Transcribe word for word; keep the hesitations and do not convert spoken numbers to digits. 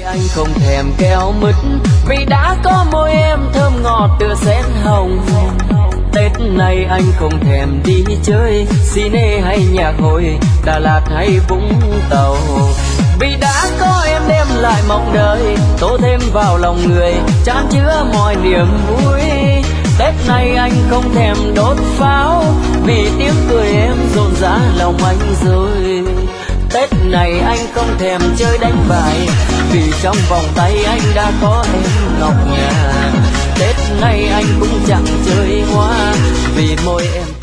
anh không thèm keo mứt vì đã có môi em thơm ngọt tựa sen hồng. Tết này anh không thèm đi chơi cine hay nhạc hội, Đà Lạt hay Vũng Tàu, vì đã có em đem lại mong đời, tô thêm vào lòng người chan chứa mọi niềm vui. Tết này anh không thèm đốt pháo vì tiếng cười em rộn rã lòng anh rồi. Tết này anh không thèm chơi đánh bài vì trong vòng tay anh đã có em ngọc ngà. Tết này anh cũng chẳng chơi hoa vì môi em